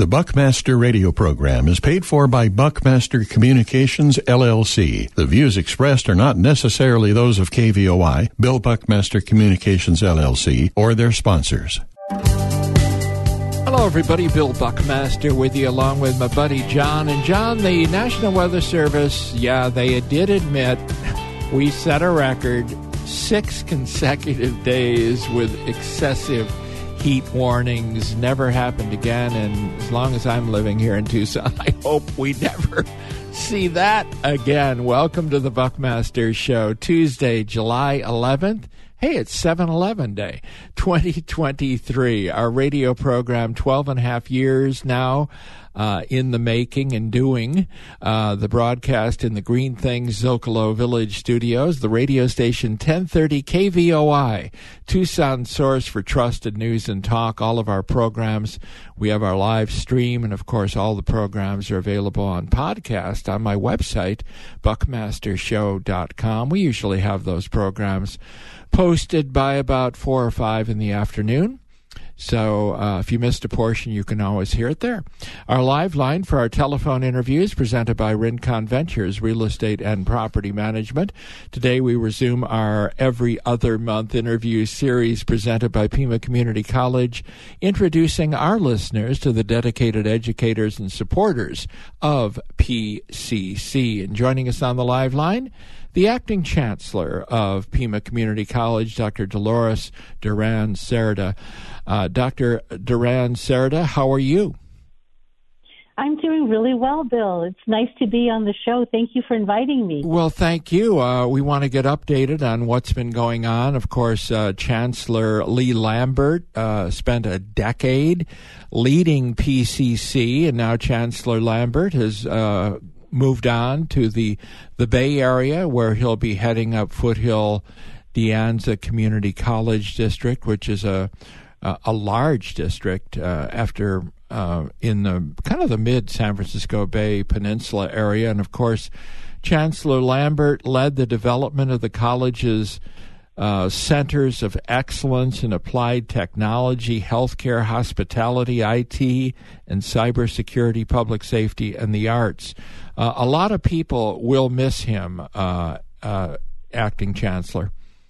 The Buckmaster radio program is paid for by Buckmaster Communications, LLC. The views expressed are not necessarily those of KVOI, Bill Buckmaster Communications, LLC, or their sponsors. Hello, everybody. Bill Buckmaster with you, along with my buddy John. And John, the National Weather Service, they did admit we set a record 6 consecutive days with excessive heat warnings. Never happened again, and as long as I'm living here in Tucson, I hope we never see that again. Welcome to the Buckmaster Show, Tuesday, July 11th. Hey, it's 7-Eleven Day, 2023. Our radio program, 12 and a half years now in the making and doing. The broadcast in the Green Things Zocalo Village studios, the radio station 1030 KVOI, Tucson source for trusted news and talk. All of our programs, we have our live stream, and of course all the programs are available on podcast on my website, buckmastershow.com. We usually have those programs posted by about 4 or 5 in the afternoon. So if you missed a portion, you can always hear it there. Our live line for our telephone interviews presented by Rincon Ventures, Real Estate and Property Management. Today we resume our every other month interview series presented by Pima Community College, introducing our listeners to the dedicated educators and supporters of PCC. And joining us on the live line, the acting chancellor of Pima Community College, Dr. Dolores Duran-Cerda. Dr. Duran-Cerda, how are you? I'm doing really well, Bill. It's nice to be on the show. Thank you for inviting me. Well, thank you. We want to get updated on what's been going on. Of course, Chancellor Lee Lambert spent a decade leading PCC, and now Chancellor Lambert has moved on to the Bay Area, where he'll be heading up Foothill De Anza Community College District, which is a large district after in the kind of the mid San Francisco Bay Peninsula area. And of course, Chancellor Lambert led the development of the college's centers of excellence in applied technology, healthcare, hospitality, IT, and cybersecurity, public safety, and the arts. A lot of people will miss him, acting chancellor.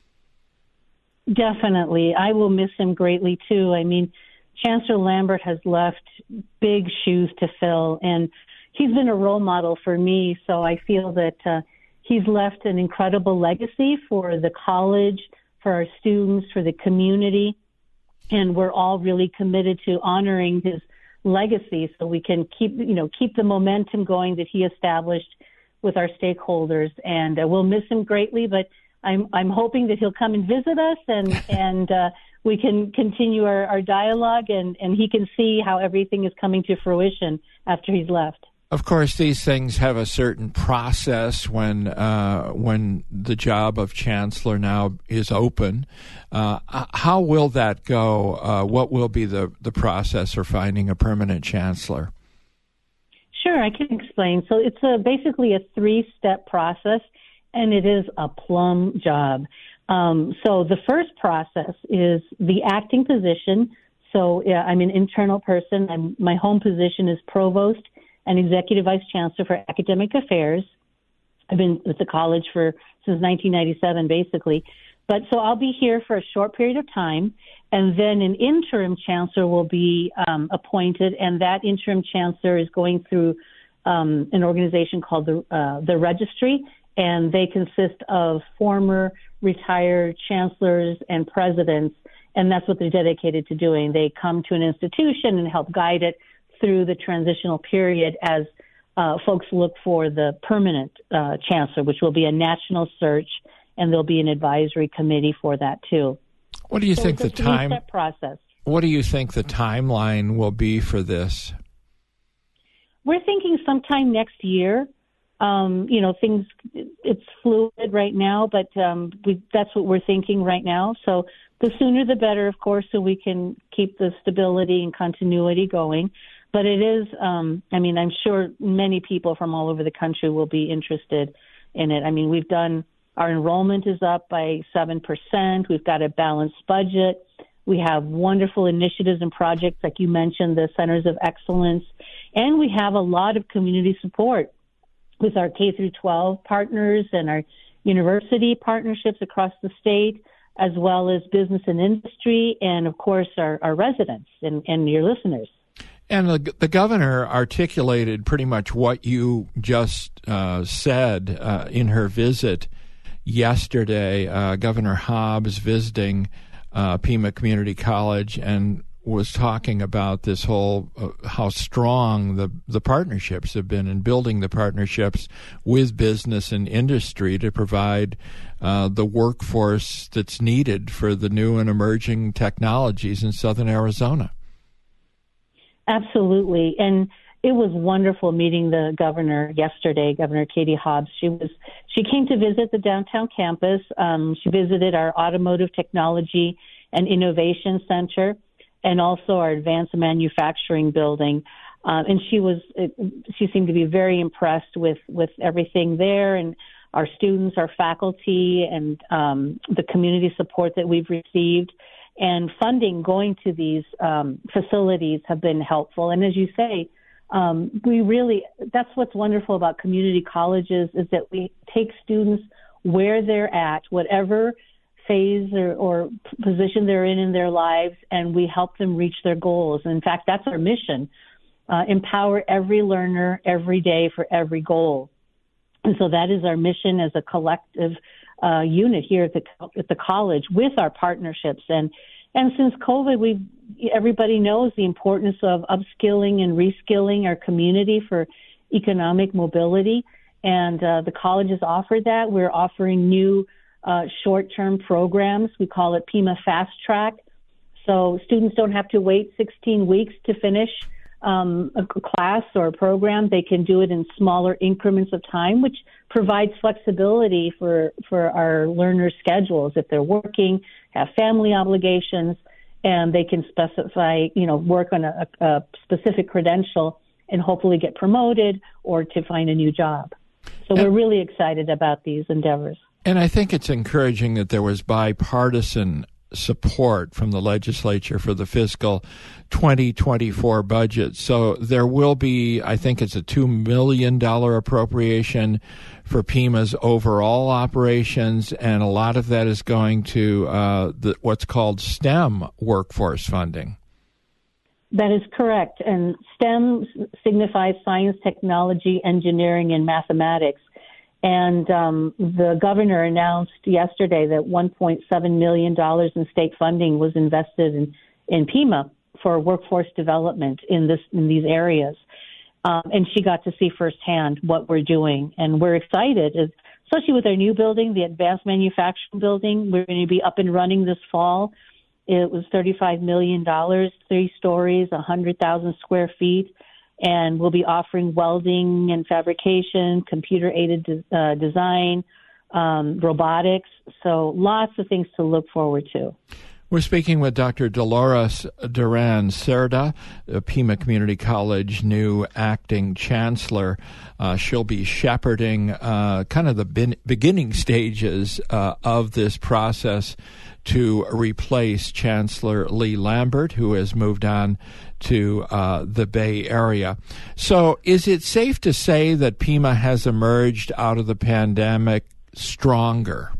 Definitely. I will miss him greatly, too. I mean, Chancellor Lambert has left big shoes to fill, and he's been a role model for me, so I feel that he's left an incredible legacy for the college, for our students, for the community, and we're all really committed to honoring his legacy so we can keep the momentum going that he established with our stakeholders. And we'll miss him greatly, but I'm hoping that he'll come and visit us and we can continue our dialogue and he can see how everything is coming to fruition after he's left. Of course, these things have a certain process when the job of chancellor now is open. How will that go? What will be the process for finding a permanent chancellor? Sure, I can explain. So it's basically a 3-step process, and it is a plum job. So the first process is the acting position. So I'm an internal person. My home position is provost and executive vice chancellor for academic affairs. I've been with the college since 1997, basically. But so I'll be here for a short period of time, and then an interim chancellor will be appointed, and that interim chancellor is going through an organization called the Registry, and they consist of former retired chancellors and presidents, and that's what they're dedicated to doing. They come to an institution and help guide it through the transitional period as folks look for the permanent chancellor, which will be a national search, and there'll be an advisory committee for that too. What do you think the three-step process? What do you think the timeline will be for this? We're thinking sometime next year. Things, it's fluid right now, but that's what we're thinking right now. So the sooner the better, of course, so we can keep the stability and continuity going. But it is, I'm sure many people from all over the country will be interested in it. I mean, our enrollment is up by 7%. We've got a balanced budget. We have wonderful initiatives and projects, like you mentioned, the Centers of Excellence, and we have a lot of community support with our K through 12 partners and our university partnerships across the state, as well as business and industry, and of course our residents and your listeners. And the governor articulated pretty much what you just said in her visit yesterday. Governor Hobbs visiting Pima Community College and was talking about this whole how strong the partnerships have been in building the partnerships with business and industry to provide the workforce that's needed for the new and emerging technologies in southern Arizona. Absolutely. And it was wonderful meeting the governor yesterday, Governor Katie Hobbs. She came to visit the downtown campus. She visited our Automotive Technology and Innovation Center and also our Advanced Manufacturing Building. And she seemed to be very impressed with everything there, and our students, our faculty, and the community support that we've received. And funding going to these facilities have been helpful. And as you say, that's what's wonderful about community colleges, is that we take students where they're at, whatever phase or position they're in their lives, and we help them reach their goals. In fact, that's our mission, empower every learner every day for every goal. And so that is our mission as a collective unit here at the college with our partnerships. And since COVID, everybody knows the importance of upskilling and reskilling our community for economic mobility. And the college has offered that. We're offering new short-term programs. We call it Pima Fast Track. So students don't have to wait 16 weeks to finish a class or a program. They can do it in smaller increments of time, which provides flexibility for our learners' schedules. If they're working, have family obligations, and they can specify, work on a specific credential and hopefully get promoted or to find a new job. So we're really excited about these endeavors. And I think it's encouraging that there was bipartisan support from the legislature for the fiscal 2024 budget. So there will be, I think it's a $2 million appropriation for Pima's overall operations, and a lot of that is going to what's called STEM workforce funding. That is correct. And STEM signifies science, technology, engineering, and mathematics. And the governor announced yesterday that $1.7 million in state funding was invested in Pima for workforce development in these areas. And she got to see firsthand what we're doing. And we're excited, especially with our new building, the Advanced Manufacturing Building. We're going to be up and running this fall. It was $35 million, 3 stories, 100,000 square feet. And we'll be offering welding and fabrication, computer-aided design, robotics. So lots of things to look forward to. We're speaking with Dr. Dolores Duran Cerda, the Pima Community College new acting chancellor. She'll be shepherding kind of the beginning stages of this process to replace Chancellor Lee Lambert, who has moved on to the Bay Area. So is it safe to say that Pima has emerged out of the pandemic stronger?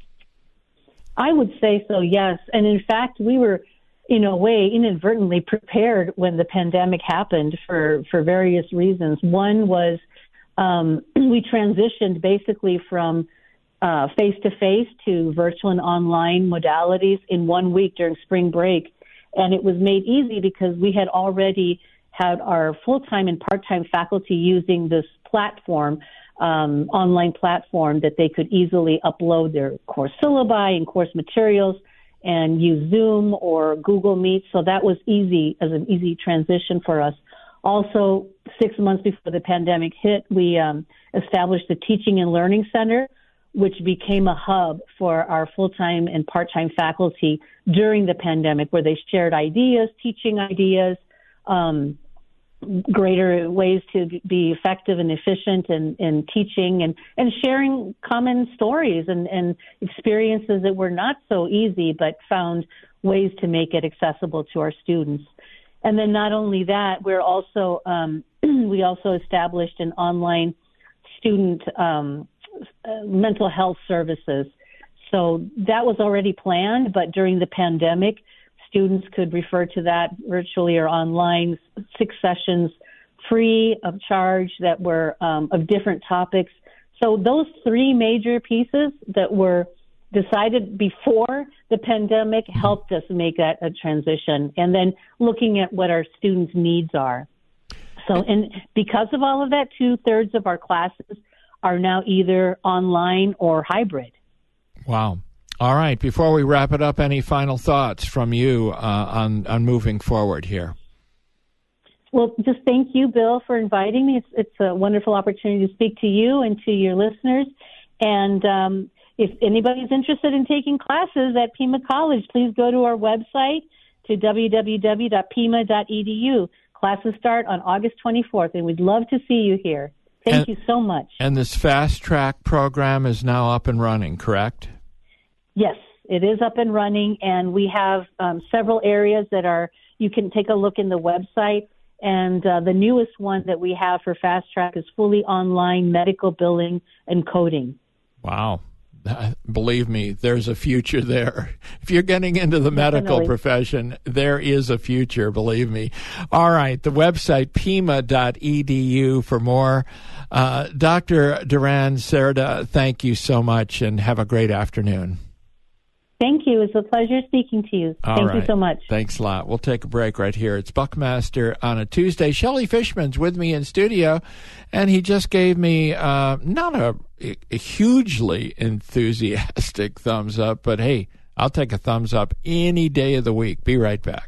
I would say so, yes. And in fact, we were, in a way, inadvertently prepared when the pandemic happened for various reasons. One was we transitioned basically from face-to-face to virtual and online modalities in 1 week during spring break. And it was made easy because we had already had our full-time and part-time faculty using this platform, online platform, that they could easily upload their course syllabi and course materials and use Zoom or Google Meet. So that was easy, as an easy transition for us. Also, 6 months before the pandemic hit, we established the Teaching and Learning Center, which became a hub for our full-time and part-time faculty during the pandemic, where they shared ideas, teaching ideas, greater ways to be effective and efficient in teaching and sharing common stories and experiences that were not so easy, but found ways to make it accessible to our students. And then not only that, we're also we also established an online student mental health services. So that was already planned, but during the pandemic, students could refer to that virtually or online, 6 sessions free of charge that were of different topics. So those 3 major pieces that were decided before the pandemic helped us make that a transition. And then looking at what our students' needs are. So, and because of all of that, 2/3 of our classes are now either online or hybrid. Wow. All right. Before we wrap it up, any final thoughts from you on moving forward here? Well, just thank you, Bill, for inviting me. It's a wonderful opportunity to speak to you and to your listeners. And if anybody's interested in taking classes at Pima College, please go to our website to www.pima.edu. Classes start on August 24th, and we'd love to see you here. Thank you so much. And this Fast Track program is now up and running, correct? Yes, it is up and running, and we have several areas that you can take a look in the website. And the newest one that we have for Fast Track is fully online medical billing and coding. Wow. Believe me, there's a future there. If you're getting into the medical profession, there is a future, believe me. All right, the website, pima.edu for more. Dr. Duran Cerda, thank you so much, and have a great afternoon. Thank you. It's a pleasure speaking to you. Thank you so much. Thanks a lot. We'll take a break right here. It's Buckmaster on a Tuesday. Shelley Fishman's with me in studio, and he just gave me not a hugely enthusiastic thumbs up, but hey, I'll take a thumbs up any day of the week. Be right back.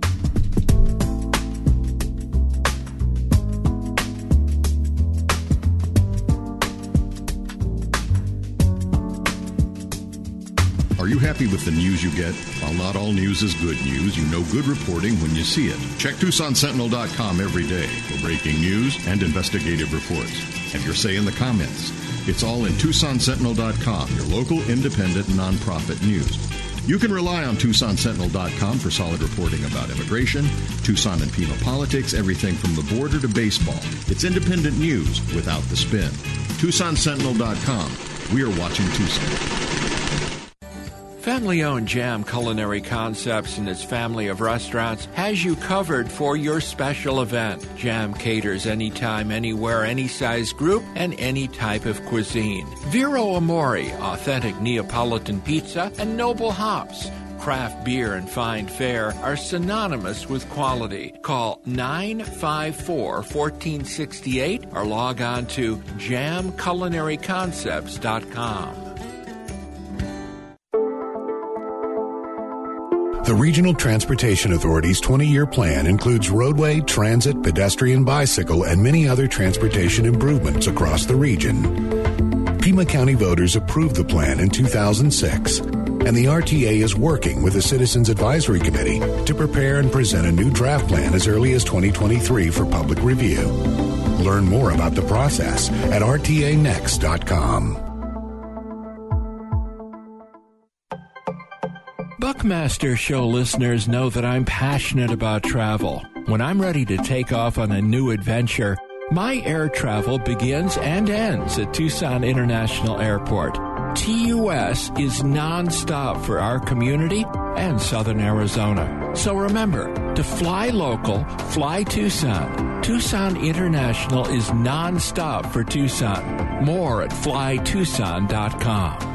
Are you happy with the news you get? While not all news is good news, you know good reporting when you see it. Check TucsonSentinel.com every day for breaking news and investigative reports. Have your say in the comments. It's all in TucsonSentinel.com, your local independent nonprofit news. You can rely on TucsonSentinel.com for solid reporting about immigration, Tucson and Pima politics, everything from the border to baseball. It's independent news without the spin. TucsonSentinel.com. We are watching Tucson. Family-owned Jam Culinary Concepts and its family of restaurants has you covered for your special event. Jam caters anytime, anywhere, any size group, and any type of cuisine. Vero Amore, authentic Neapolitan pizza, and Noble Hops. Craft beer and fine fare are synonymous with quality. Call 954-1468 or log on to jamculinaryconcepts.com. The Regional Transportation Authority's 20-year plan includes roadway, transit, pedestrian, bicycle, and many other transportation improvements across the region. Pima County voters approved the plan in 2006, and the RTA is working with the Citizens Advisory Committee to prepare and present a new draft plan as early as 2023 for public review. Learn more about the process at rtanext.com. Buckmaster Show listeners know that I'm passionate about travel. When I'm ready to take off on a new adventure, my air travel begins and ends at Tucson International Airport. TUS is nonstop for our community and Southern Arizona. So remember, to fly local, fly Tucson. Tucson International is nonstop for Tucson. More at flytucson.com.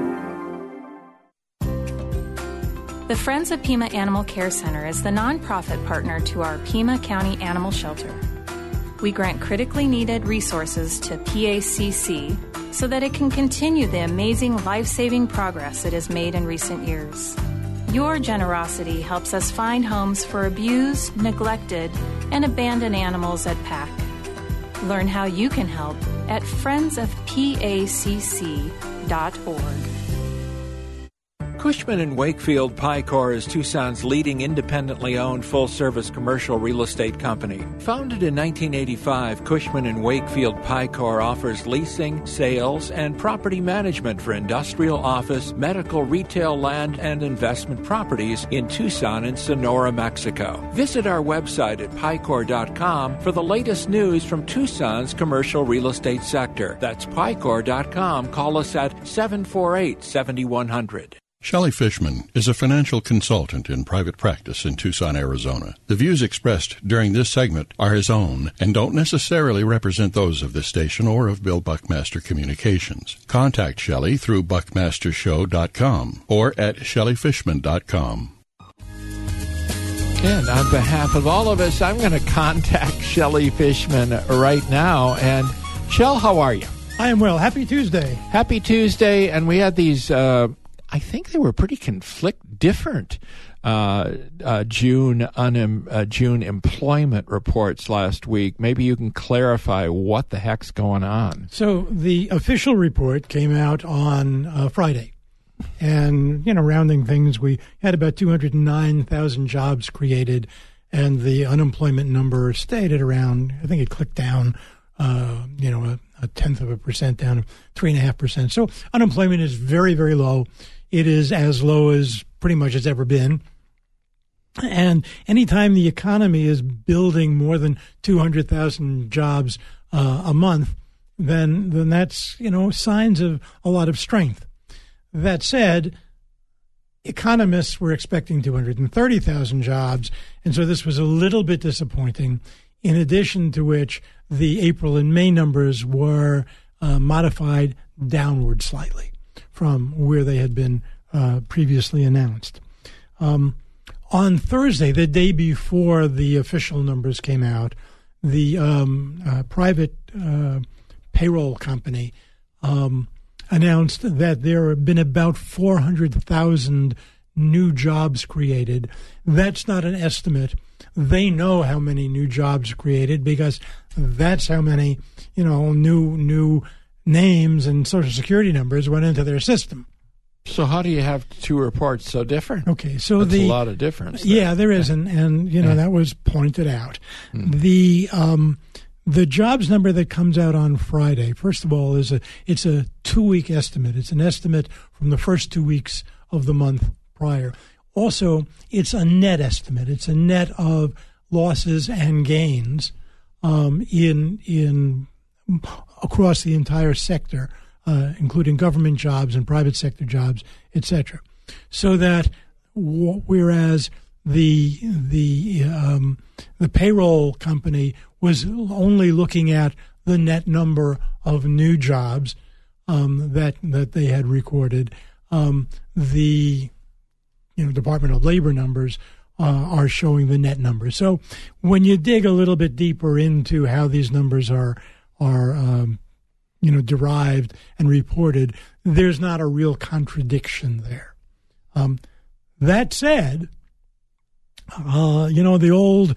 The Friends of Pima Animal Care Center is the nonprofit partner to our Pima County Animal Shelter. We grant critically needed resources to PACC so that it can continue the amazing life-saving progress it has made in recent years. Your generosity helps us find homes for abused, neglected, and abandoned animals at PAC. Learn how you can help at friendsofpacc.org. Cushman & Wakefield Picor is Tucson's leading independently owned full-service commercial real estate company. Founded in 1985, Cushman & Wakefield Picor offers leasing, sales, and property management for industrial, office, medical, retail, land, and investment properties in Tucson and Sonora, Mexico. Visit our website at Picor.com for the latest news from Tucson's commercial real estate sector. That's Picor.com. Call us at 748-7100. Shelley Fishman is a financial consultant in private practice in Tucson, Arizona. The views expressed during this segment are his own and don't necessarily represent those of this station or of Bill Buckmaster Communications. Contact Shelley through buckmastershow.com or at shelleyfishman.com. And on behalf of all of us, I'm going to contact Shelley Fishman right now. And Shell, how are you? I am well. Happy Tuesday. Happy Tuesday. And we had these... I think they were pretty different June employment reports last week. Maybe you can clarify what the heck's going on. So the official report came out on Friday. And, rounding things, we had about 209,000 jobs created, and the unemployment number stayed at around, I think it clicked down, a 0.1% down to 3.5%. So unemployment is very, very low. It is as low as pretty much it's ever been. And anytime the economy is building more than 200,000 jobs a month, then that's, signs of a lot of strength. That said, economists were expecting 230,000 jobs, and so this was a little bit disappointing, in addition to which the April and May numbers were modified downward slightly from where they had been previously announced. On Thursday, the day before the official numbers came out, the private payroll company announced that there have been about 400,000 new jobs created. That's not an estimate. They know how many new jobs created because that's how many, new names and Social Security numbers went into their system. So how do you have two reports so different? Okay, so that's a lot of difference. Yeah, there is, and that was pointed out. The jobs number that comes out on Friday, first of all, it's a 2-week estimate. It's an estimate from the first 2 weeks of the month prior. Also, it's a net estimate. It's a net of losses and gains in across the entire sector, including government jobs and private sector jobs, etc. So that whereas the payroll company was only looking at the net number of new jobs that they had recorded, the Department of Labor numbers are showing the net numbers. So when you dig a little bit deeper into how these numbers are derived and reported, there's not a real contradiction there. That said, the old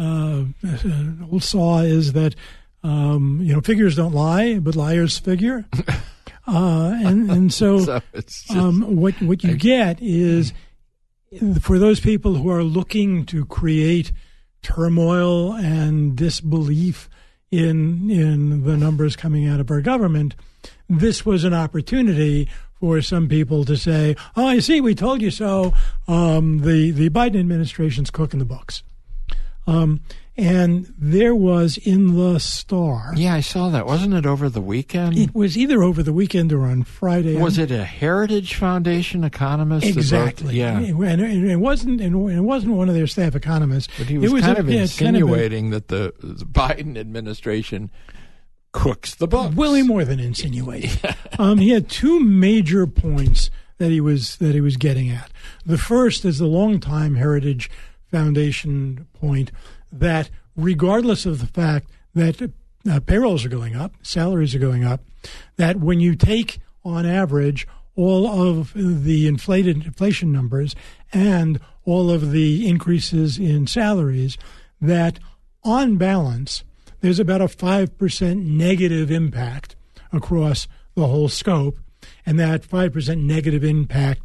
saw is that figures don't lie, but liars figure, and so what you get is, for those people who are looking to create turmoil and disbelief in the numbers coming out of our government, this was an opportunity for some people to say, "Oh, you see, we told you so." The Biden administration's cooking the books, and there was in the Star. Yeah, I saw that. Wasn't it over the weekend? It was either over the weekend or on Friday. Was it a Heritage Foundation economist? Exactly. Yeah, and it wasn't one of their staff economists. But he was kind of insinuating that the Biden administration cooks the books. Well, he more than insinuated. He had two major points that he was getting at. The first is the longtime Heritage Foundation point that regardless of the fact that payrolls are going up, salaries are going up, that when you take on average all of the inflation numbers and all of the increases in salaries, that on balance there's about a 5% negative impact across the whole scope, and that 5% negative impact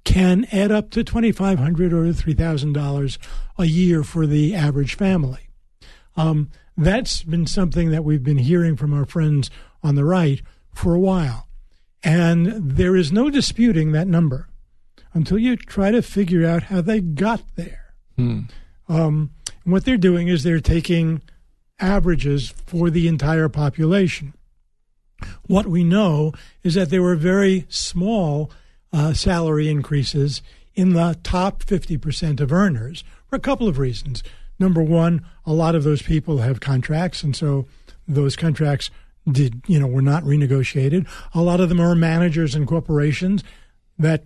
can add up to $2,500 or $3,000 a year for the average family. That's been something that we've been hearing from our friends on the right for a while. And there is no disputing that number until you try to figure out how they got there. What they're doing is they're taking averages for the entire population. What we know is that there were very small salary increases in the top 50% of earners for a couple of reasons. Number one, a lot of those people have contracts, and so those contracts were not renegotiated. A lot of them are managers in corporations that,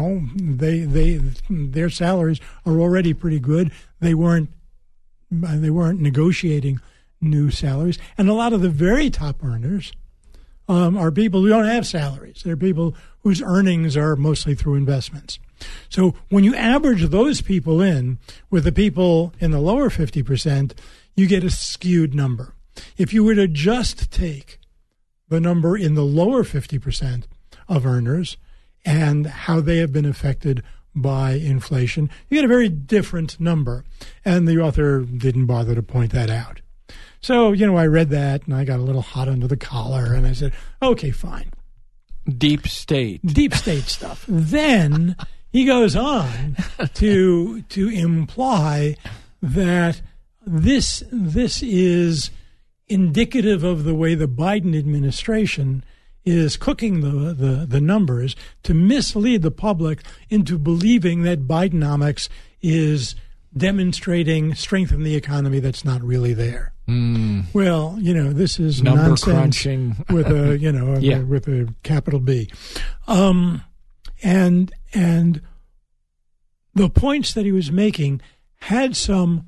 their salaries are already pretty good. They weren't negotiating new salaries. And a lot of the very top earners are people who don't have salaries. They're people whose earnings are mostly through investments. So when you average those people in with the people in the lower 50%, you get a skewed number. If you were to just take the number in the lower 50% of earners and how they have been affected by inflation, you get a very different number. And the author didn't bother to point that out. So, I read that and I got a little hot under the collar and I said, okay, fine. Deep state stuff. Then he goes on to imply that this is indicative of the way the Biden administration is cooking the numbers to mislead the public into believing that Bidenomics is demonstrating strength in the economy that's not really there. Well, this is number nonsense crunching with a with a capital B, and the points that he was making had some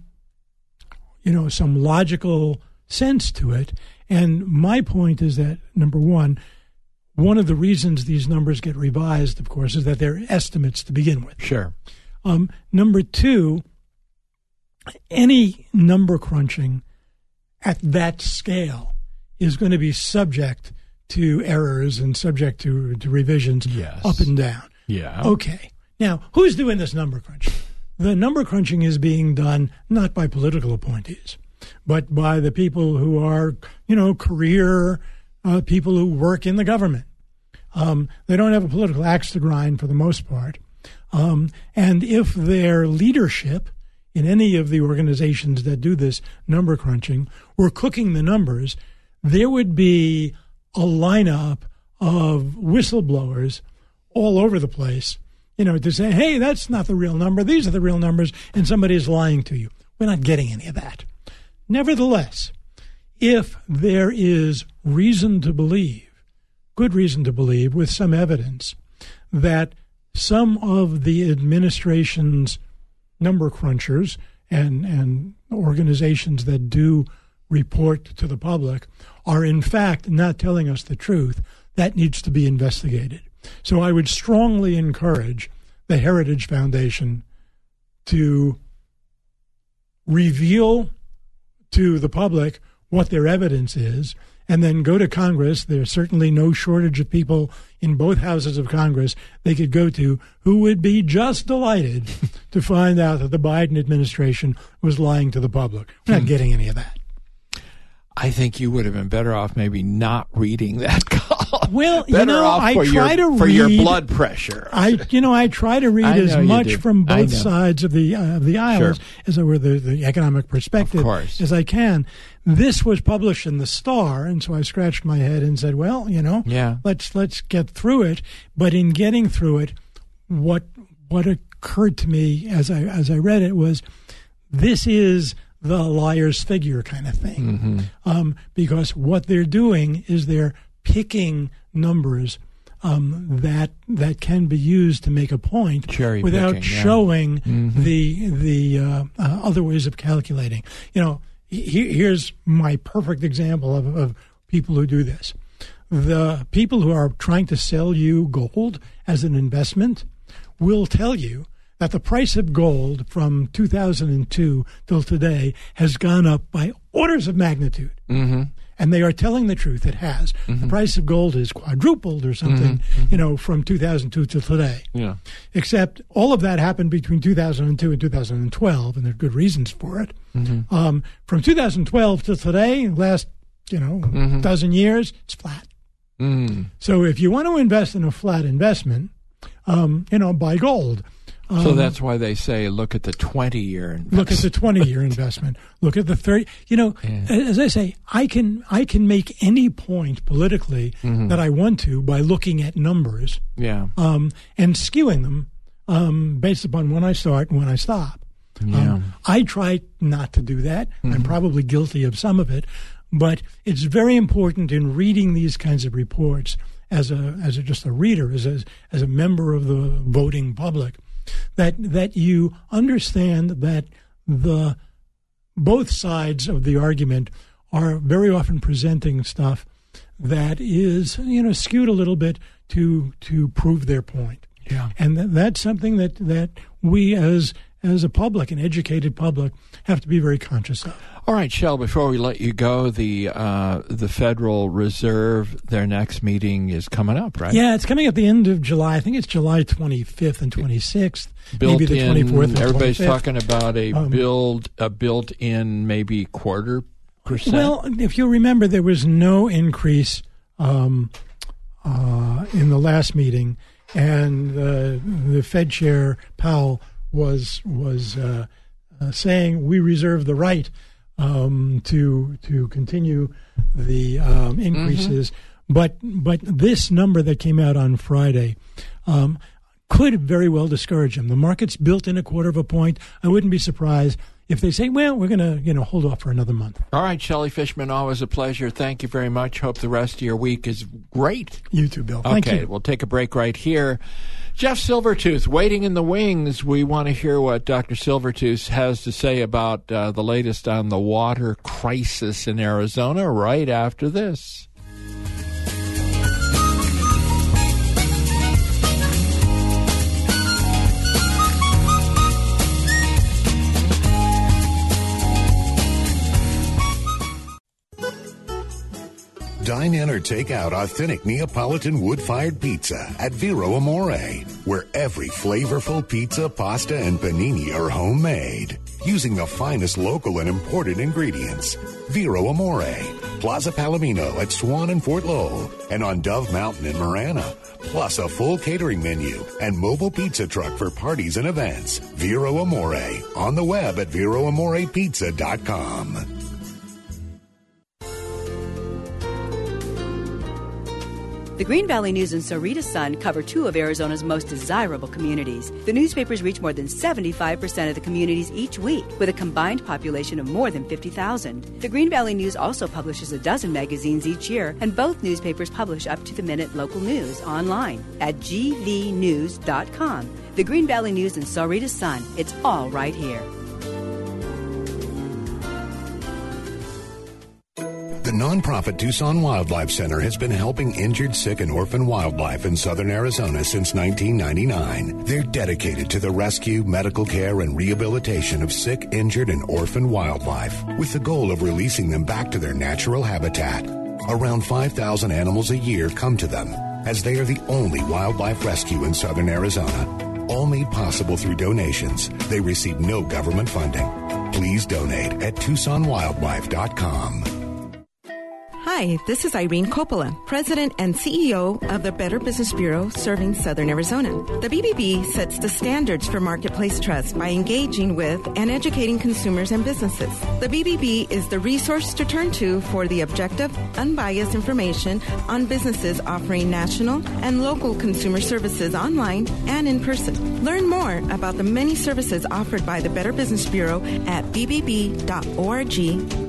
logical sense to it. And my point is that number one of the reasons these numbers get revised, of course, is that they're estimates to begin with. Sure. Number two, any number crunching at that scale is going to be subject to errors and subject to revisions up and down. Yeah. Okay. Now, who's doing this number crunching? The number crunching is being done not by political appointees, but by the people who are, career people who work in the government. They don't have a political axe to grind for the most part. And if their leadership in any of the organizations that do this number crunching were cooking the numbers, there would be a lineup of whistleblowers all over the place, to say, hey, that's not the real number. These are the real numbers, and somebody is lying to you. We're not getting any of that. Nevertheless, if there is reason to believe, good reason to believe, with some evidence, that some of the administration's number crunchers and organizations that do report to the public are in fact not telling us the truth, that needs to be investigated. So I would strongly encourage the Heritage Foundation to reveal to the public what their evidence is, and then go to Congress. There's certainly no shortage of people in both houses of Congress they could go to who would be just delighted to find out that the Biden administration was lying to the public. We're not getting any of that. I think you would have been better off maybe not reading that column. Well, I try to read for your blood pressure. I try to read as much from both sides of the aisle as I were the economic perspective as I can. This was published in the Star, and so I scratched my head and said, "Well, let's get through it." But in getting through it, what occurred to me as I read it was, this is the liar's figure kind of thing, because what they're doing is they're picking numbers that can be used to make a point without showing the other ways of calculating. Here's my perfect example of people who do this. The people who are trying to sell you gold as an investment will tell you that the price of gold from 2002 till today has gone up by orders of magnitude. Mm-hmm. And they are telling the truth. It has. Mm-hmm. The price of gold is quadrupled or something, from 2002 to today. Yeah. Except all of that happened between 2002 and 2012, and there are good reasons for it. Mm-hmm. From 2012 to today, last, dozen years, it's flat. Mm. So if you want to invest in a flat investment, buy gold. So that's why they say look at the 20-year investment. Look at the 20-year investment. Look at the 30. As I say, I can make any point politically that I want to by looking at numbers, and skewing them based upon when I start and when I stop. Yeah. I try not to do that. I'm probably guilty of some of it, but it's very important in reading these kinds of reports as just a reader, as a member of the voting public, that you understand that the both sides of the argument are very often presenting stuff that is skewed a little bit to prove their point. Yeah. And that's something that we as a public, an educated public, have to be very conscious of. All right, Shel, before we let you go, the Federal Reserve, their next meeting is coming up, right? Yeah, it's coming at the end of July. I think it's July 25th and 26th, maybe the 24th and 25th. Everybody's talking about a built-in maybe 0.25%. Well, if you remember, there was no increase in the last meeting, and the Fed Chair Powell was saying we reserve the right to continue the increases, but this number that came out on Friday could very well discourage them. The market's built in 1/4 point. I wouldn't be surprised if they say, well, we're going to hold off for another month. All right, Shelley Fishman, always a pleasure. Thank you very much. Hope the rest of your week is great. You too, Bill. Thank you. Okay, we'll take a break right here. Jeff Silvertooth, waiting in the wings. We want to hear what Dr. Silvertooth has to say about the latest on the water crisis in Arizona right after this. Dine in or take out authentic Neapolitan wood-fired pizza at Vero Amore, where every flavorful pizza, pasta, and panini are homemade, using the finest local and imported ingredients. Vero Amore, Plaza Palomino at Swan and Fort Lowell, and on Dove Mountain in Marana, plus a full catering menu and mobile pizza truck for parties and events. Vero Amore, on the web at VeroAmorePizza.com. The Green Valley News and Sarita Sun cover two of Arizona's most desirable communities. The newspapers reach more than 75% of the communities each week, with a combined population of more than 50,000. The Green Valley News also publishes a dozen magazines each year, and both newspapers publish up-to-the-minute local news online at gvnews.com. The Green Valley News and Sarita Sun. It's all right here. The nonprofit Tucson Wildlife Center has been helping injured, sick, and orphan wildlife in southern Arizona since 1999. They're dedicated to the rescue, medical care, and rehabilitation of sick, injured, and orphan wildlife, with the goal of releasing them back to their natural habitat. Around 5,000 animals a year come to them, as they are the only wildlife rescue in southern Arizona. All made possible through donations. They receive no government funding. Please donate at TucsonWildlife.com. Hi, this is Irene Coppola, President and CEO of the Better Business Bureau serving Southern Arizona. The BBB sets the standards for marketplace trust by engaging with and educating consumers and businesses. The BBB is the resource to turn to for the objective, unbiased information on businesses offering national and local consumer services online and in person. Learn more about the many services offered by the Better Business Bureau at bbb.org.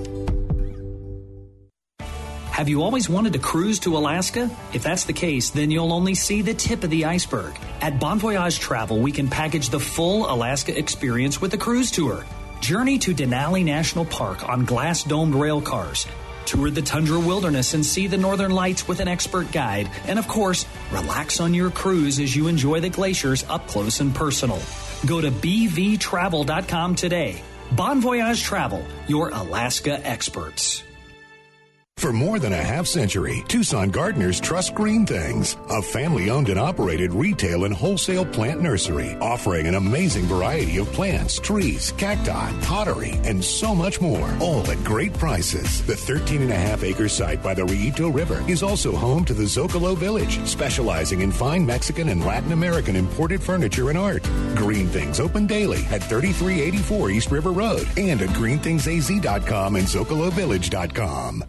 Have you always wanted to cruise to Alaska? If that's the case, then you'll only see the tip of the iceberg. At Bon Voyage Travel, we can package the full Alaska experience with a cruise tour. Journey to Denali National Park on glass-domed rail cars. tour the tundra wilderness and see the northern lights with an expert guide. And of course, relax on your cruise as you enjoy the glaciers up close and personal. Go to bvtravel.com today. Bon Voyage Travel, your Alaska experts. For more than a half century, Tucson gardeners trust Green Things, a family-owned and operated retail and wholesale plant nursery, offering an amazing variety of plants, trees, cacti, pottery, and so much more, all at great prices. The 13.5-acre site by the Rillito River is also home to the Zocalo Village, specializing in fine Mexican and Latin American imported furniture and art. Green Things open daily at 3384 East River Road and at greenthingsaz.com and zocalovillage.com.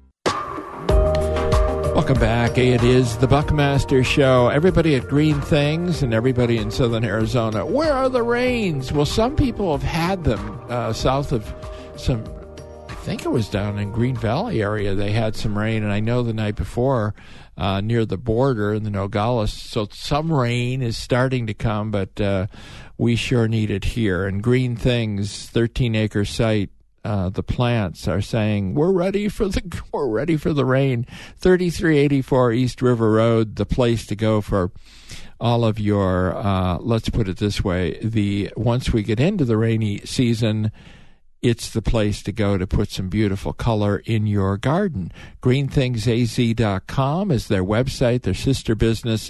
Welcome back. It is the Buckmaster Show. Everybody at Green Things and everybody in southern Arizona, where are the rains? Well, some people have had them south of some, I think it was down in Green Valley area. They had some rain, and I know the night before near the border in the Nogales. So some rain is starting to come, but we sure need it here. And Green Things, 13-acre site, the plants are saying we're ready for the rain. 3384 East River Road, the place to go for all of your. Let's put it this way: once we get into the rainy season, it's the place to go to put some beautiful color in your garden. GreenThingsAZ.com is their website, their sister business,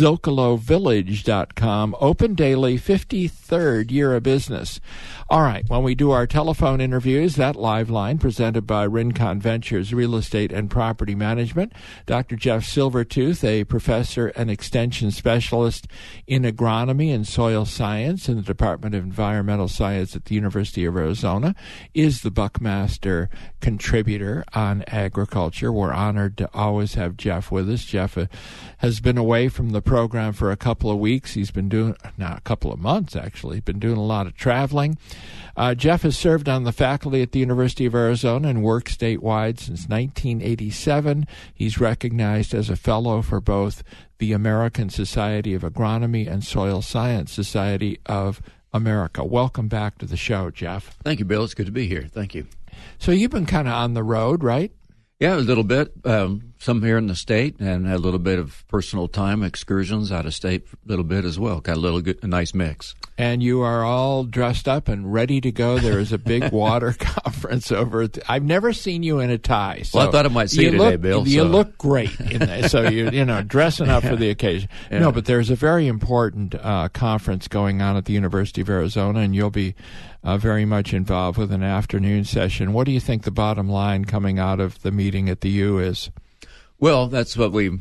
ZocaloVillage.com, open daily, 53rd year of business. All right, when we do our telephone interviews, that live line presented by Rincon Ventures Real Estate and Property Management, Dr. Jeff Silvertooth, a professor and extension specialist in agronomy and soil science in the Department of Environmental Science at the University of Arizona, is the Buckmaster contributor on agriculture. We're honored to always have Jeff with us. Jeff has been away from the program for a couple of weeks. He's been doing, a couple of months actually, been doing a lot of traveling. Jeff has served on the faculty at the University of Arizona and worked statewide since 1987. He's recognized as a fellow for both the American Society of Agronomy and Soil Science Society of America. Welcome back to the show, Jeff. Thank you, Bill. It's good to be here. Thank you. So you've been kind of on the road, right? Yeah, a little bit. Some here in the state, and a little bit of personal time excursions out of state, a little bit as well. Got a nice mix. And you are all dressed up and ready to go. There is a big water conference over. I've never seen you in a tie. So well, I thought I might see you today, Bill. You look great in there. So you're dressing up for the occasion. Yeah. No, but there's a very important conference going on at the University of Arizona, and you'll be very much involved with an afternoon session. What do you think the bottom line coming out of the meeting at the U is? Well, that's what we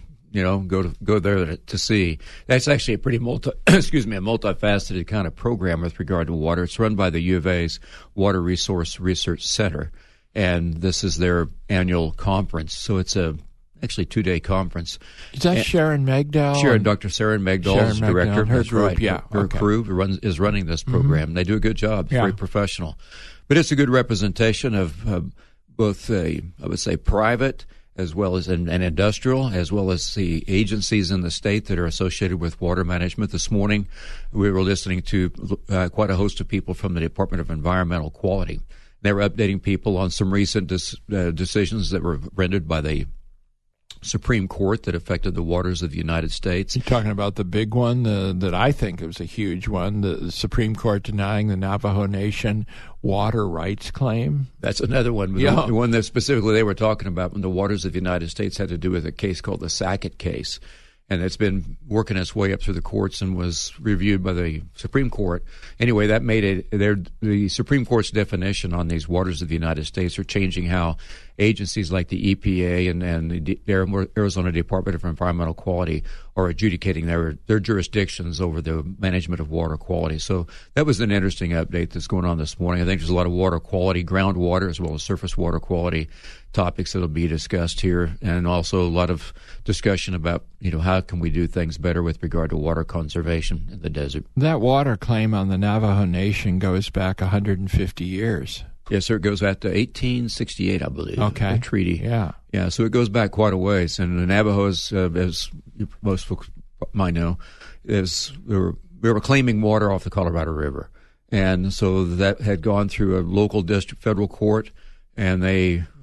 go there to see. That's actually a pretty multifaceted kind of program with regard to water. It's run by the U of A's Water Resource Research Center, and this is their annual conference. So it's actually 2-day conference. Is that Sharon Megdal? Dr. Sharon Megdal is the director. Her group, right. Yeah. Her crew is running this program. Mm-hmm. They do a good job. It's very professional. But it's a good representation of both, I would say, private as well as and industrial, as well as the agencies in the state that are associated with water management. This morning, we were listening to quite a host of people from the Department of Environmental Quality. They were updating people on some recent decisions that were rendered by the Supreme Court that affected the waters of the United States. You're talking about the big one that I think was a huge one, the Supreme Court denying the Navajo Nation water rights claim. That's another one. Yeah. The one that specifically they were talking about when the waters of the United States had to do with a case called the Sackett case. And it's been working its way up through the courts and was reviewed by the Supreme Court. Anyway, that made it the Supreme Court's definition on these waters of the United States are changing how agencies like the EPA and the Arizona Department of Environmental Quality are adjudicating their jurisdictions over the management of water quality. So that was an interesting update that's going on this morning. I think there's a lot of water quality, groundwater, as well as surface water quality topics that will be discussed here, and also a lot of discussion about, how can we do things better with regard to water conservation in the desert. That water claim on the Navajo Nation goes back 150 years. Yes, sir. It goes back to 1868, I believe. Okay. The treaty. Yeah. Yeah, so it goes back quite a ways. And the Navajos, as most folks might know, they were claiming water off the Colorado River. And so that had gone through a local district federal court, and they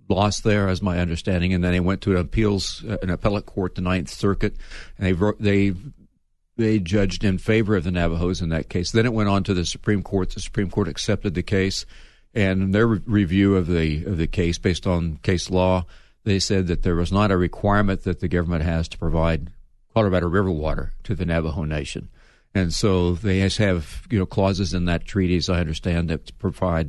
lost there, as my understanding, and then they went to an appellate court, the Ninth Circuit, and they judged in favor of the Navajos in that case. Then it went on to the Supreme Court. The Supreme Court accepted the case, and in their review of the case based on case law, they said that there was not a requirement that the government has to provide Colorado River water to the Navajo Nation. And so they have clauses in that treaty, as I understand, that provide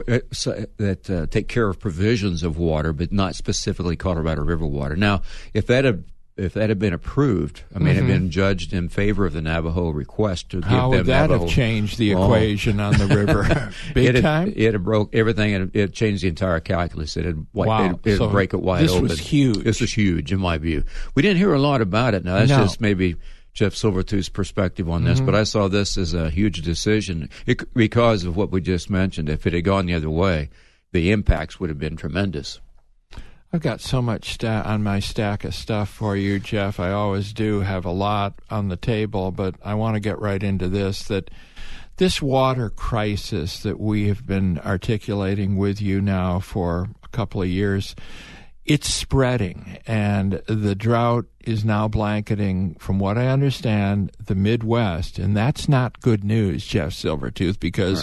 that take care of provisions of water, but not specifically Colorado River water. Now, if that had been approved, had been judged in favor of the Navajo request to give them how would that Navajo, have changed the equation on the river? Big time? It had broke everything, and it changed the entire calculus. It'd break it wide open. This was huge. This was huge, in my view. We didn't hear a lot about it. Now, that's just maybe Jeff Silvertooth's perspective on this, but I saw this as a huge decision because of what we just mentioned. If it had gone the other way, the impacts would have been tremendous. I've got so much on my stack of stuff for you, Jeff. I always do have a lot on the table, but I want to get right into this, that this water crisis that we have been articulating with you now for a couple of years, it's spreading, and the drought is now blanketing, from what I understand, the Midwest, and that's not good news, Jeff Silvertooth, because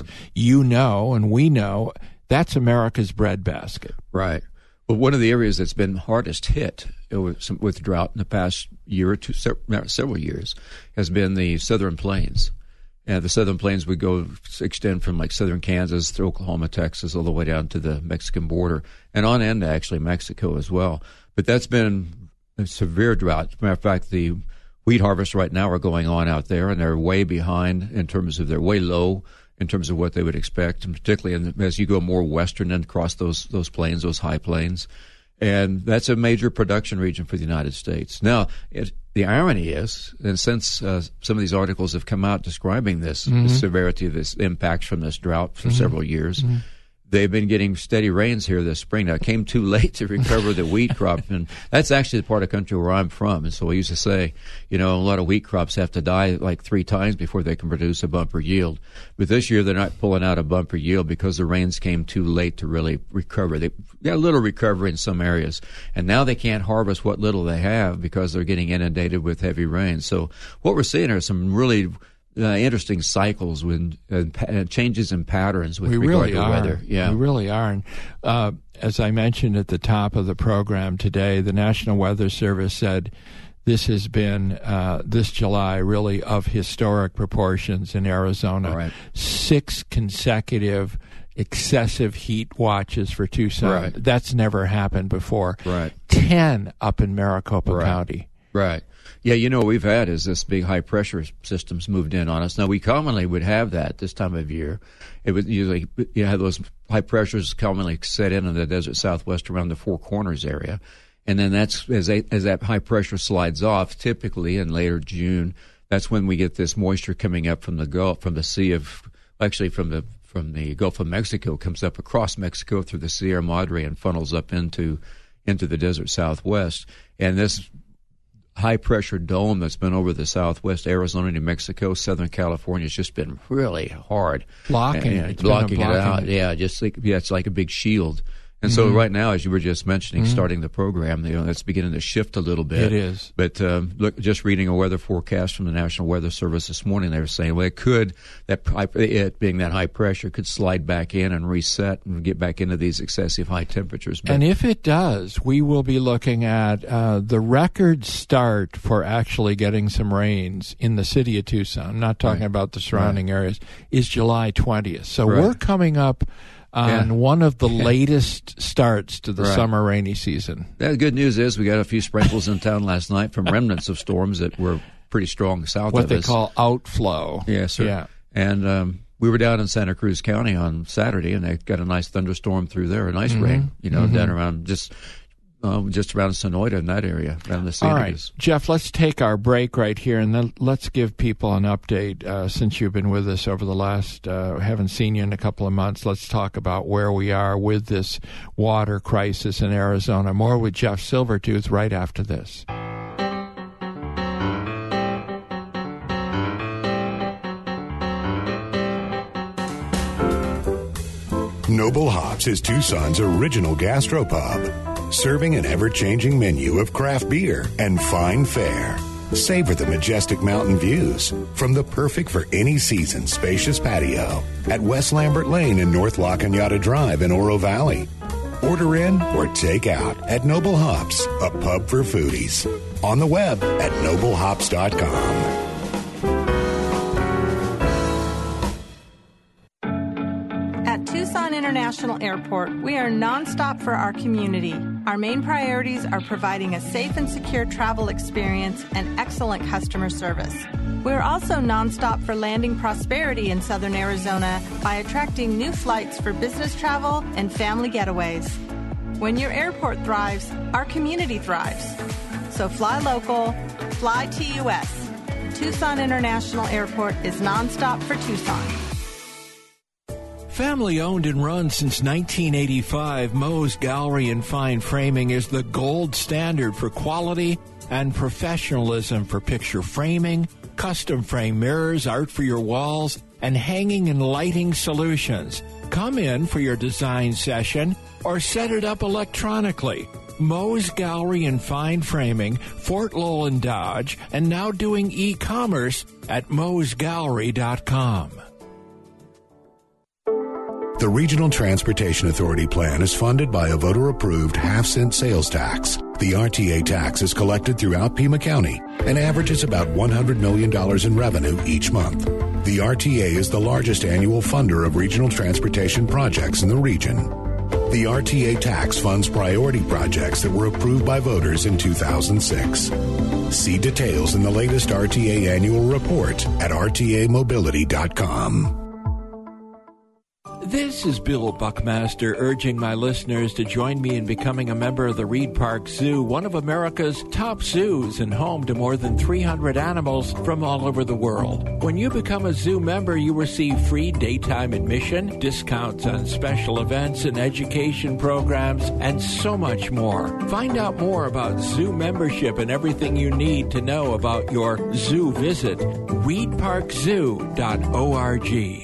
and we know that's America's breadbasket. Right. Well, one of the areas that's been hardest hit with drought in the past year or two, several years, has been the Southern Plains. And the Southern Plains would extend from like southern Kansas through Oklahoma, Texas, all the way down to the Mexican border, and on into actually Mexico as well. But that's been a severe drought. As a matter of fact, the wheat harvests right now are going on out there, and they're way behind they're way low in terms of what they would expect, and particularly as you go more western and across those plains, those high plains. And that's a major production region for the United States. Now, the irony is, and since some of these articles have come out describing this, the severity of this impacts from this drought for several years, they've been getting steady rains here this spring. Now, it came too late to recover the wheat crop, and that's actually the part of the country where I'm from. And so we used to say, a lot of wheat crops have to die like 3 times before they can produce a bumper yield. But this year, they're not pulling out a bumper yield because the rains came too late to really recover. They got a little recovery in some areas, and now they can't harvest what little they have because they're getting inundated with heavy rain. So what we're seeing are some really interesting cycles with changes in patterns with regard to weather. Yeah, we really are. And as I mentioned at the top of the program today, the National Weather Service said this has been this July really of historic proportions in Arizona. Right. 6 consecutive excessive heat watches for Tucson. Right. That's never happened before. Right. 10 up in Maricopa County. Right. Yeah, what we've had is this big high-pressure system's moved in on us. Now, we commonly would have that this time of year. It would usually, have those high pressures commonly set in the desert Southwest around the Four Corners area. And then that's, as that high pressure slides off, typically in later June, that's when we get this moisture coming up from the Gulf, from the Gulf of Mexico, comes up across Mexico through the Sierra Madre and funnels up into the desert Southwest. And this high-pressure dome that's been over the Southwest, Arizona, New Mexico, Southern California, has just been really hard. Blocking it out. Yeah, it's like a big shield. And so right now, as you were just mentioning, starting the program, that's beginning to shift a little bit. It is. But look, just reading a weather forecast from the National Weather Service this morning, they were saying, well, it being that high pressure, could slide back in and reset and get back into these excessive high temperatures. And if it does, we will be looking at the record start for actually getting some rains in the city of Tucson. I'm not talking about the surrounding areas. Is July 20th. So we're coming up on one of the latest starts to the summer rainy season. The good news is we got a few sprinkles in town last night from remnants of storms that were pretty strong south of us. What they call outflow. Yes, sir. Yeah. And we were down in Santa Cruz County on Saturday, and they got a nice thunderstorm through there, a nice rain, down around just around Sonoyta in that area, around the cities. All right, Jeff, let's take our break right here, and then let's give people an update. Since you've been with us over the last, haven't seen you in a couple of months, let's talk about where we are with this water crisis in Arizona. More with Jeff Silvertooth right after this. Noble Hops is Tucson's original gastropub, serving an ever-changing menu of craft beer and fine fare. Savor the majestic mountain views from the perfect for any season spacious patio at West Lambert Lane and North La Cañada Drive in Oro Valley. Order in or take out at Noble Hops, a pub for foodies. On the web at noblehops.com. At Tucson International Airport, we are nonstop for our community. Our main priorities are providing a safe and secure travel experience and excellent customer service. We're also nonstop for landing prosperity in Southern Arizona by attracting new flights for business travel and family getaways. When your airport thrives, our community thrives. So fly local, fly TUS. Tucson International Airport is nonstop for Tucson. Family owned and run since 1985, Moe's Gallery and Fine Framing is the gold standard for quality and professionalism for picture framing, custom frame mirrors, art for your walls, and hanging and lighting solutions. Come in for your design session or set it up electronically. Moe's Gallery and Fine Framing, Fort Lowell and Dodge, and now doing e-commerce at moesgallery.com. The Regional Transportation Authority plan is funded by a voter-approved half-cent sales tax. The RTA tax is collected throughout Pima County and averages about $100 million in revenue each month. The RTA is the largest annual funder of regional transportation projects in the region. The RTA tax funds priority projects that were approved by voters in 2006. See details in the latest RTA annual report at rtamobility.com. This is Bill Buckmaster urging my listeners to join me in becoming a member of the Reed Park Zoo, one of America's top zoos and home to more than 300 animals from all over the world. When you become a zoo member, you receive free daytime admission, discounts on special events and education programs, and so much more. Find out more about zoo membership and everything you need to know about your zoo visit. reedparkzoo.org.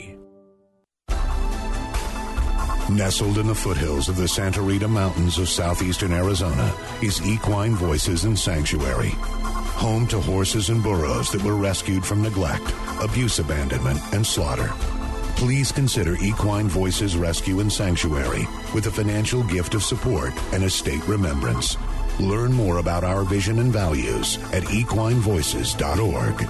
Nestled in the foothills of the Santa Rita Mountains of southeastern Arizona is Equine Voices and Sanctuary, home to horses and burros that were rescued from neglect, abuse, abandonment, and slaughter. Please consider Equine Voices Rescue and Sanctuary with a financial gift of support and estate remembrance. Learn more about our vision and values at equinevoices.org.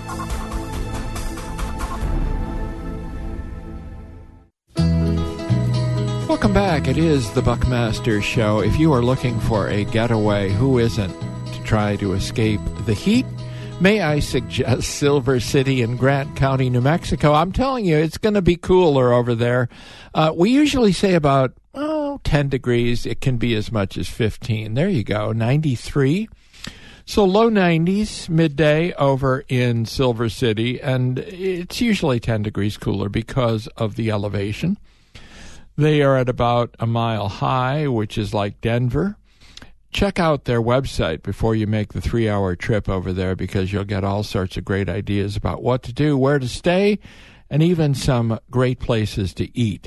Welcome back. It is the Buckmaster Show. If you are looking for a getaway, who isn't, to try to escape the heat, may I suggest Silver City in Grant County, New Mexico. I'm telling you, it's going to be cooler over there. We usually say about 10 degrees. It can be as much as 15. There you go, 93. So low 90s midday over in Silver City, and it's usually 10 degrees cooler because of the elevation. They are at about a mile high, which is like Denver. Check out their website before you make the 3-hour trip over there, because you'll get all sorts of great ideas about what to do, where to stay, and even some great places to eat.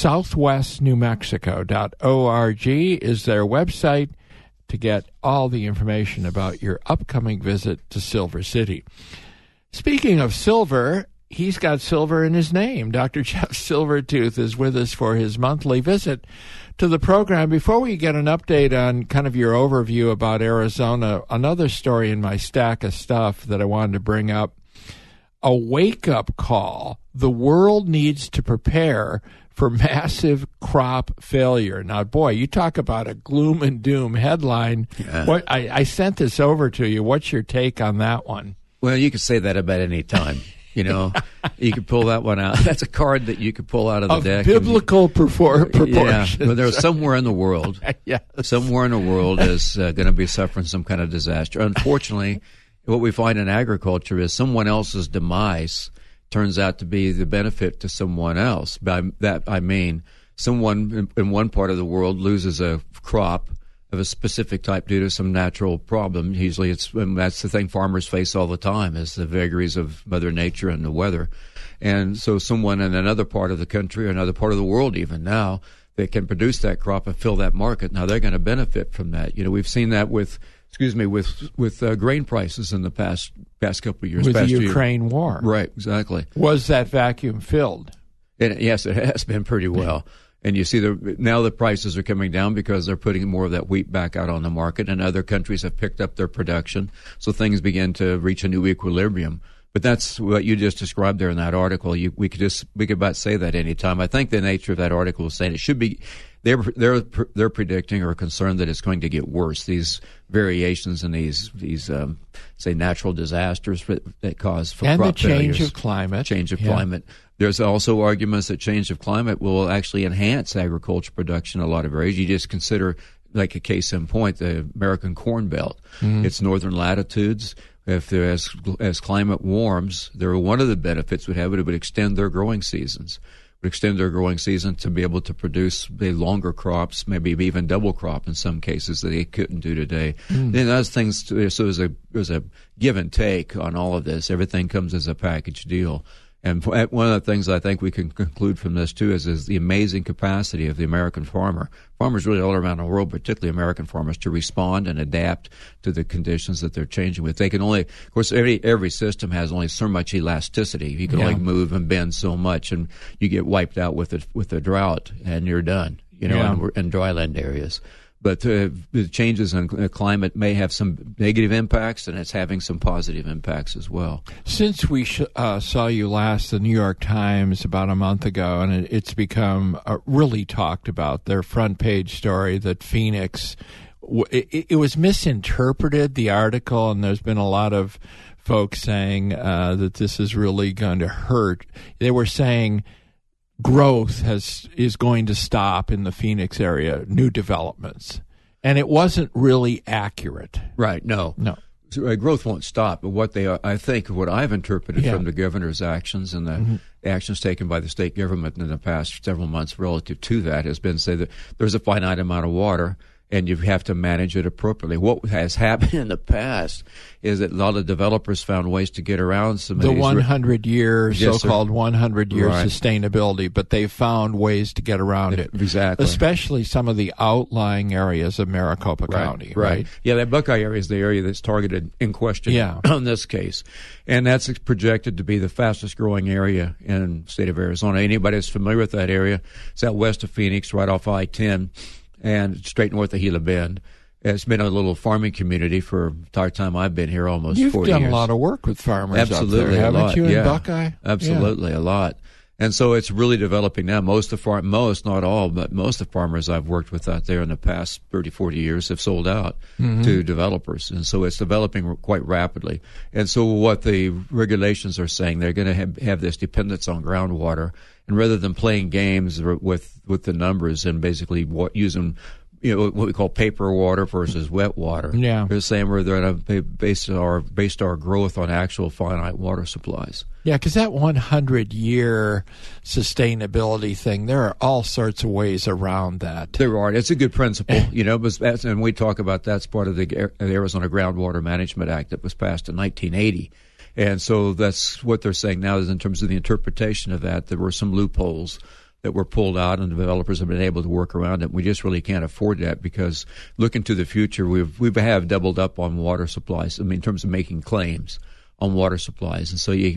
southwestnewmexico.org is their website to get all the information about your upcoming visit to Silver City. Speaking of silver, he's got silver in his name. Dr. Jeff Silvertooth is with us for his monthly visit to the program. Before we get an update on kind of your overview about Arizona, another story in my stack of stuff that I wanted to bring up. A wake-up call. The world needs to prepare for massive crop failure. Now, boy, you talk about a gloom and doom headline. Yeah. I sent this over to you. What's your take on that one? Well, you could say that about any time. You know, you could pull that one out. That's a card that you could pull out of the deck. Biblical proportions. Yeah, but there's somewhere in the world, somewhere in the world is going to be suffering some kind of disaster. Unfortunately, what we find in agriculture is someone else's demise turns out to be the benefit to someone else. By that I mean someone in one part of the world loses a crop of a specific type due to some natural problem. Usually that's the thing farmers face all the time, is the vagaries of Mother Nature and the weather. And so someone in another part of the country, another part of the world even now, that can produce that crop and fill that market. Now they're going to benefit from that. We've seen that with grain prices in the past couple of years. With the Ukraine war. Right, exactly. Was that vacuum filled? Yes, it has been pretty well. And you see now the prices are coming down because they're putting more of that wheat back out on the market, and other countries have picked up their production. So things begin to reach a new equilibrium. But that's what you just described there in that article. We could about say that any time. I think the nature of that article is saying it should be. They're predicting or concerned that it's going to get worse. These variations in these say natural disasters that cause and crop the change failures. of climate. Change of climate. There's also arguments that change of climate will actually enhance agriculture production in a lot of areas. You just consider, like a case in point, the American Corn Belt. Mm-hmm. Its northern latitudes. If as climate warms, one of the benefits would have it would extend their growing seasons. Extend their growing season to be able to produce longer crops, maybe even double crop in some cases that they couldn't do today. And those things, so there's a give and take on all of this. Everything comes as a package deal. And one of the things I think we can conclude from this, too, is the amazing capacity of the American farmer. Farmers really all around the world, particularly American farmers, to respond and adapt to the conditions that they're changing with. They can only, of course, every system has only so much elasticity. You can only move and bend so much, and you get wiped out with a drought, and you're done, in dryland areas. But the changes in climate may have some negative impacts, and it's having some positive impacts as well. Since we saw you last, the New York Times, about a month ago, and it's become really talked about, their front page story that Phoenix, it was misinterpreted, the article, and there's been a lot of folks saying that this is really going to hurt. They were saying growth is going to stop in the Phoenix area, new developments. And it wasn't really accurate. Right, no. So, growth won't stop, but what I've interpreted from the governor's actions and the actions taken by the state government in the past several months relative to that has been to say that there's a finite amount of water and you have to manage it appropriately. What has happened in the past is that a lot of developers found ways to get around some of the these 100-year, so-called 100-year sustainability, but they found ways to get around it. Exactly. Especially some of the outlying areas of Maricopa County, right? Yeah, that Buckeye area is the area that's targeted in question on this case. And that's projected to be the fastest-growing area in the state of Arizona. Anybody that's familiar with that area, it's out west of Phoenix, right off I-10, and straight north of Gila Bend. It's been a little farming community for the entire time I've been here, almost 40 years. You've done a lot of work with farmers Absolutely, up there, haven't you, in Buckeye? Absolutely, a lot. And so it's really developing now. Most, not all, but most of the farmers I've worked with out there in the past 30, 40 years have sold out to developers. And so it's developing quite rapidly. And so what the regulations are saying, they're going to have this dependence on groundwater. And rather than playing games with the numbers and basically using what we call paper water versus wet water, they're saying we're going to base our growth on actual finite water supplies. Yeah, because that 100-year sustainability thing, there are all sorts of ways around that. There are. It's a good principle, and we talk about that's part of the Arizona Groundwater Management Act that was passed in 1980. And so that's what they're saying now is in terms of the interpretation of that, there were some loopholes that were pulled out and developers have been able to work around it. We just really can't afford that because looking to the future, we have doubled up on water supplies. In terms of making claims on water supplies. And so you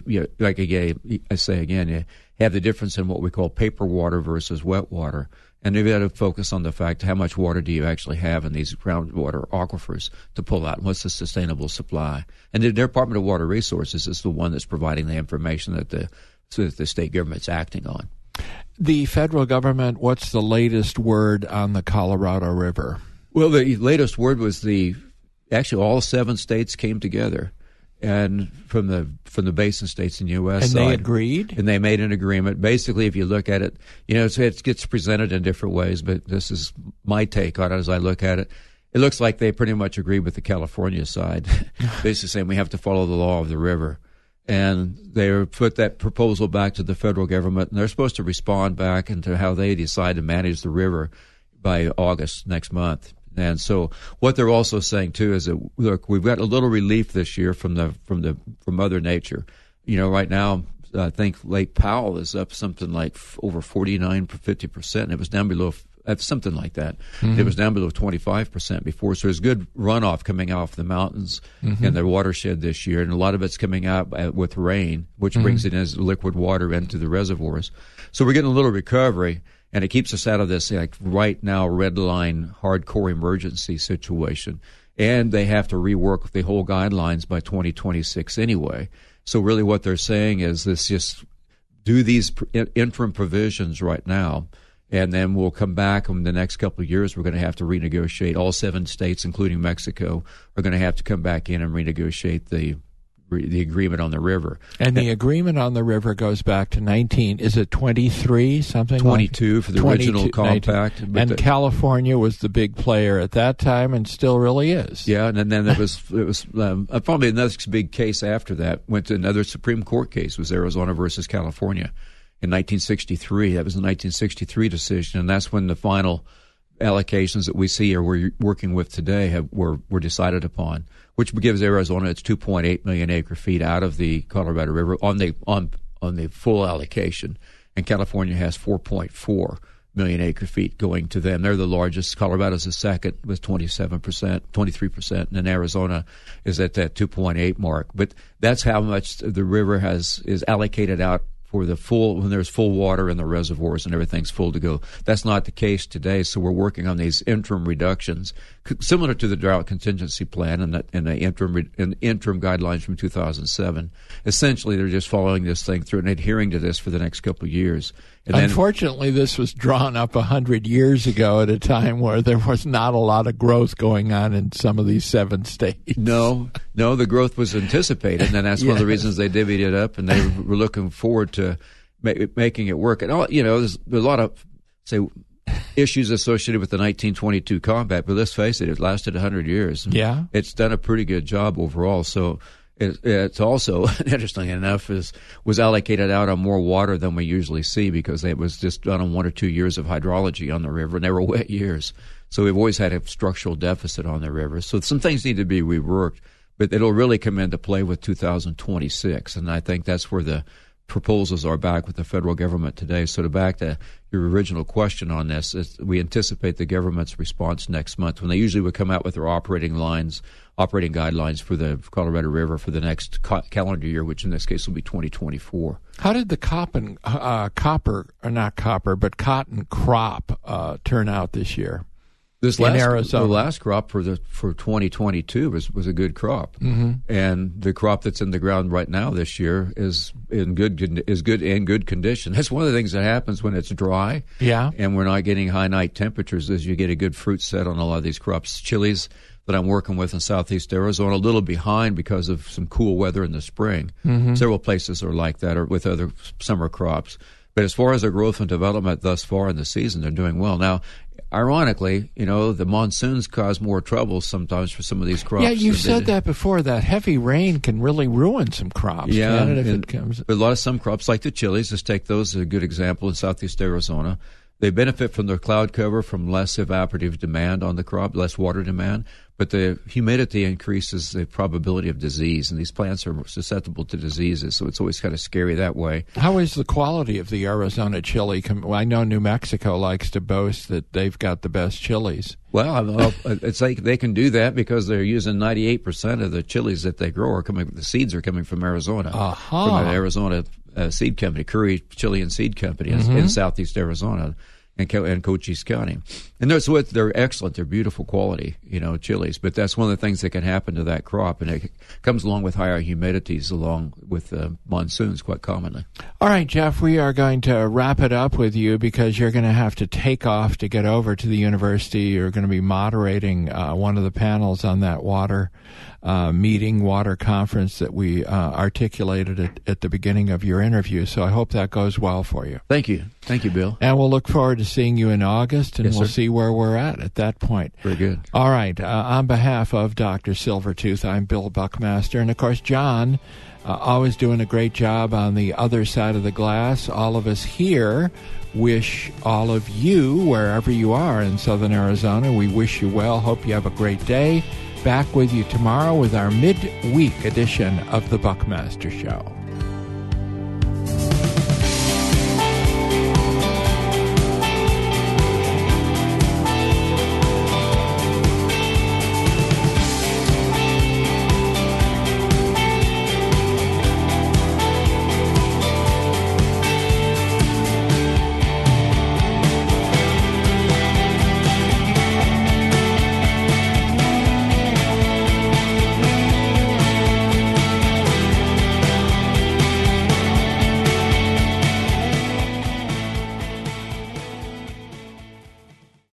have the difference in what we call paper water versus wet water. And you've got to focus on the fact how much water do you actually have in these groundwater aquifers to pull out, and what's the sustainable supply. And the Department of Water Resources is the one that's providing the information that the state government's acting on. The federal government, what's the latest word on the Colorado River? Well, the latest word was actually all 7 states came together. And from the basin states in the U.S. And side, they agreed? And they made an agreement. Basically, if you look at it, it gets presented in different ways, but this is my take on it as I look at it. It looks like they pretty much agree with the California side, basically saying we have to follow the law of the river. And they put that proposal back to the federal government, and they're supposed to respond back into how they decide to manage the river by August next month. And so what they're also saying, too, is that, look, we've got a little relief this year from Mother Nature. Right now, I think Lake Powell is up something like over 49, 50%. It was down below something like that. It was down below 25% before, so there's good runoff coming off the mountains in the watershed this year, and a lot of it's coming out with rain, which brings it as liquid water into the reservoirs. So we're getting a little recovery, and it keeps us out of this, like, right now, red line, hardcore emergency situation. And they have to rework the whole guidelines by 2026 anyway. So really what they're saying is this: just do these interim provisions right now, and then we'll come back in the next couple of years. We're going to have to renegotiate. All 7 states, including Mexico, are going to have to come back in and renegotiate the agreement on the river. And the agreement on the river goes back to 23, something 22 like, for the original compact. And California was the big player at that time and still really is. Yeah, and then it was probably another big case after that. Went to another Supreme Court case, was Arizona versus California in 1963. That was the 1963 decision, and that's when the final allocations that we see or we're working with today were decided upon, which gives Arizona its 2.8 million acre feet out of the Colorado River on the full allocation, and California has 4.4 million acre feet going to them. They're the largest. Colorado's the second with 23%, and then Arizona is at that 2.8 mark. But that's how much the river is allocated out for the full, when there's full water in the reservoirs and everything's full to go. That's not the case today, so we're working on these interim reductions, similar to the drought contingency plan and the interim guidelines from 2007. Essentially, they're just following this thing through and adhering to this for the next couple of years. And unfortunately, this was drawn up 100 years ago at a time where there was not a lot of growth going on in some of these 7 states. No, the growth was anticipated, and that's one of the reasons they divvied it up, and they were looking forward to making it work. And there's a lot of issues associated with the 1922 compact, but let's face it lasted 100 years. Yeah, it's done a pretty good job overall. So it's also, interestingly enough, was allocated out on more water than we usually see, because it was just done on 1 or 2 years of hydrology on the river, and they were wet years. So we've always had a structural deficit on the river. So some things need to be reworked, but it'll really come into play with 2026, and I think that's where the proposals are back with the federal government today. So to back to your original question on this, we anticipate the government's response next month, when they usually would come out with their operating guidelines for the Colorado River for the next calendar year, which in this case will be 2024. How did the cotton crop turn out this year? The last crop for 2022 was a good crop, and the crop that's in the ground right now this year is in good condition. That's one of the things that happens when it's dry, and we're not getting high night temperatures. Is you get a good fruit set on a lot of these crops. Chilies that I'm working with in southeast Arizona, a little behind because of some cool weather in the spring. Several places are like that, or with other summer crops. But as far as their growth and development thus far in the season, they're doing well. Now, ironically, the monsoons cause more trouble sometimes for some of these crops. Yeah, you said that before. That heavy rain can really ruin some crops. Yeah, if it comes. But a lot of some crops, like the chilies, let's take those as a good example in southeast Arizona. They benefit from their cloud cover, from less evaporative demand on the crop, less water demand. But the humidity increases the probability of disease, and these plants are susceptible to diseases, so it's always kind of scary that way. How is the quality of the Arizona chili? I know New Mexico likes to boast that they've got the best chilies. Well, it's like they can do that because they're using 98% of the chilies that they grow the seeds are coming from Arizona, from an Arizona seed company, Curry Chili and Seed Company in southeast Arizona. And Cochise County. And they're excellent. They're beautiful quality, chilies. But that's one of the things that can happen to that crop. And it comes along with higher humidities along with monsoons quite commonly. All right, Jeff, we are going to wrap it up with you because you're going to have to take off to get over to the university. You're going to be moderating one of the panels on that water conference that we articulated at the beginning of your interview. So I hope that goes well for you. Thank you. Thank you, Bill. And we'll look forward to seeing you in August, and we'll see where we're at that point. Very good. All right. On behalf of Dr. Silvertooth, I'm Bill Buckmaster. And, of course, John, always doing a great job on the other side of the glass. All of us here wish all of you, wherever you are in southern Arizona, we wish you well. Hope you have a great day. Back with you tomorrow with our midweek edition of The Buckmaster Show.